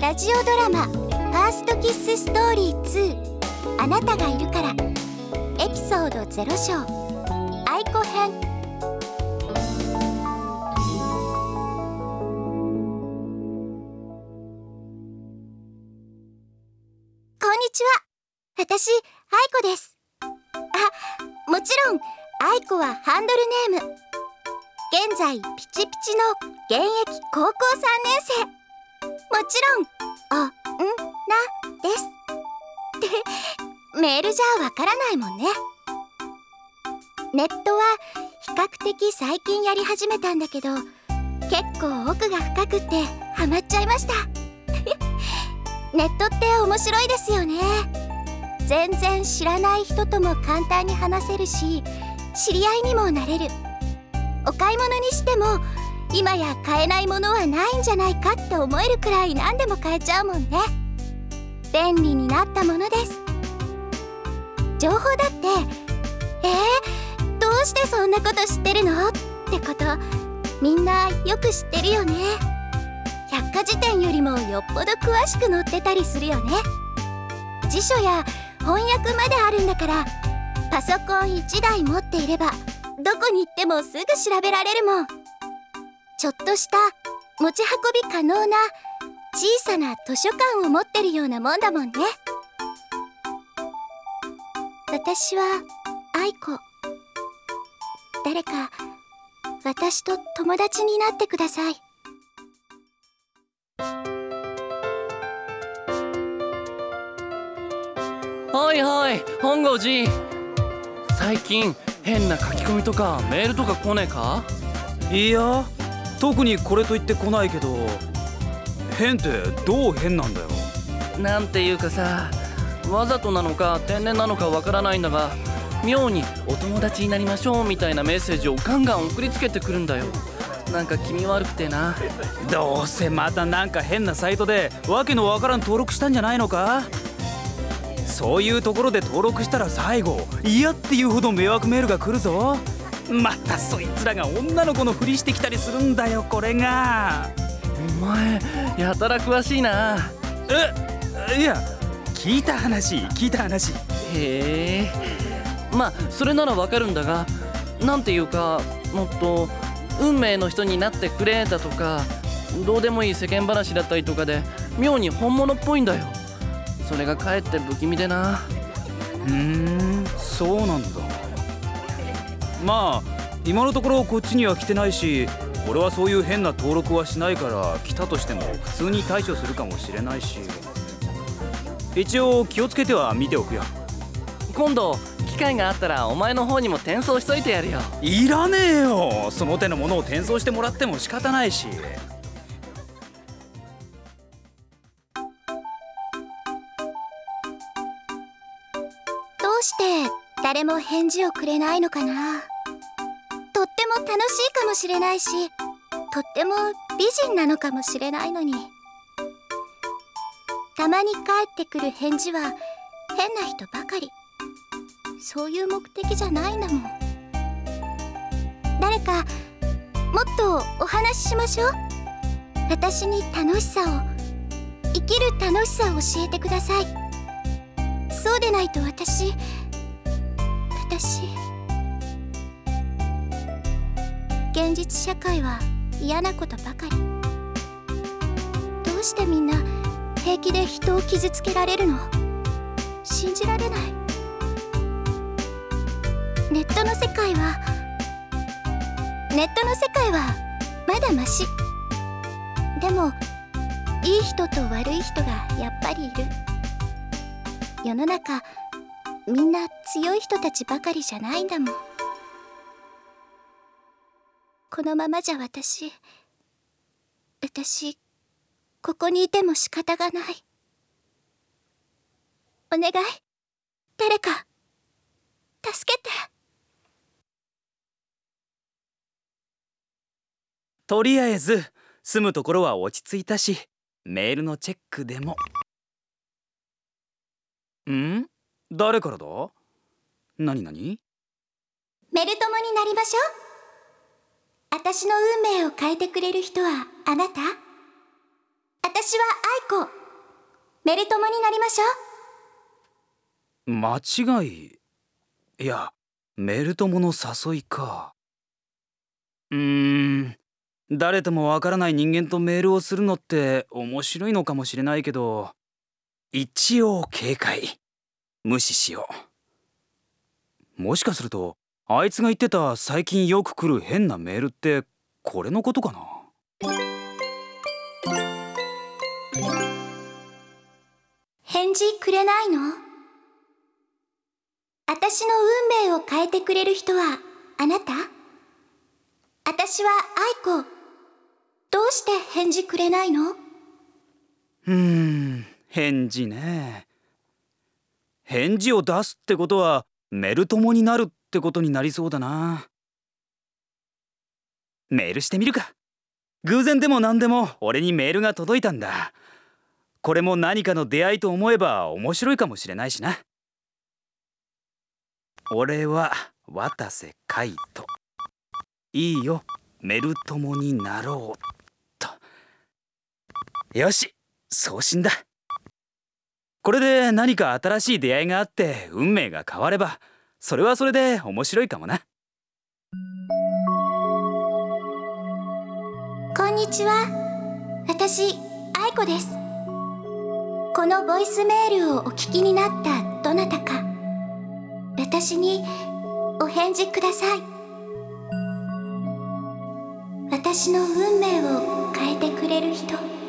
ラジオドラマ「ファーストキスストーリー2あなたがいるから」エピソード0章愛子編。こんにちは、私愛子です。もちろん愛子はハンドルネーム。現在ピチピチの現役高校3年生。もちろんなですってメールじゃわからないもんね。ネットは比較的最近やり始めたんだけど、結構奥が深くってハマっちゃいましたネットって面白いですよね。全然知らない人とも簡単に話せるし、知り合いにもなれる。お買い物にしても今や買えないものはないんじゃないかって思えるくらい何でも買えちゃうもんね。便利になったものです。情報だってどうしてそんなこと知ってるのってことみんなよく知ってるよね。百科事典よりもよっぽど詳しく載ってたりするよね。辞書や翻訳まであるんだから、パソコン1台持っていればどこに行ってもすぐ調べられるもん。ちょっとした持ち運び可能な小さな図書館を持ってるようなもんだもんね。私は愛子。誰か私と友達になってください。 はいはい、本郷寺。最近変な書き込みとかメールとか来ねえか？ いや、特にこれといって来ないけど、変ってどう変なんだよ。 なんていうかさ、わざとなのか天然なのかわからないんだが、妙にお友達になりましょうみたいなメッセージをガンガン送りつけてくるんだよ。なんか気味悪くてな。 どうせまたなんか変なサイトでわけのわからん登録したんじゃないのか。そういうところで登録したら最後嫌っていうほど迷惑メールが来るぞ。またそいつらが女の子のふりしてきたりするんだよ、これが。 お前やたら詳しいな。 いや、聞いた話。 へえ、まあそれならわかるんだが、なんていうか、もっと運命の人になってくれだとか、どうでもいい世間話だったりとかで妙に本物っぽいんだよ。それがかえって不気味でな。 そうなんだ。まあ今のところこっちには来てないし、俺はそういう変な登録はしないから、来たとしても普通に対処するかもしれないし、一応気をつけては見ておくよ。 今度機会があったらお前の方にも転送しといてやるよ。 いらねえよ、その手のものを転送してもらっても仕方ないし。 どうして誰も返事をくれないのかな。とっても楽しいかもしれないし、とっても美人なのかもしれないのに、たまに返ってくる返事は変な人ばかり。そういう目的じゃないんだもん。誰かもっとお話ししましょう。私に楽しさを、生きる楽しさを教えてください。そうでないと私現実社会は嫌なことばかり。どうしてみんな平気で人を傷つけられるの？信じられない。ネットの世界はまだマシ。でもいい人と悪い人がやっぱりいる。世の中みんな強い人たちばかりじゃないんだもん。このままじゃ私ここにいても仕方がない。お願い、誰か助けて。 とりあえず住むところは落ち着いたし、メールのチェックでも。誰からだ？何？ メル友になりましょう。私の運命を変えてくれる人はあなた。私は愛子。 メル友になりましょ間違い。いや、メル友の誘いか。誰ともわからない人間とメールをするのって面白いのかもしれないけど、一応警戒。無視しよう。もしかするとあいつが言ってた最近よく来る変なメールってこれのことかな。 返事くれないの？私の運命を変えてくれる人はあなた？私は愛子。どうして返事くれないの？ 返事ね。返事を出すってことはメル友になるってことになりそうだな。メールしてみるか。偶然でも何でも俺にメールが届いたんだ。これも何かの出会いと思えば面白いかもしれないしな。俺は渡瀬海斗。いいよ、メル友になろうと。よし、送信だ。これで何か新しい出会いがあって運命が変われば、それはそれで面白いかもな。 こんにちは。私、愛子です。このボイスメールをお聞きになったどなたか、私にお返事ください。私の運命を変えてくれる人。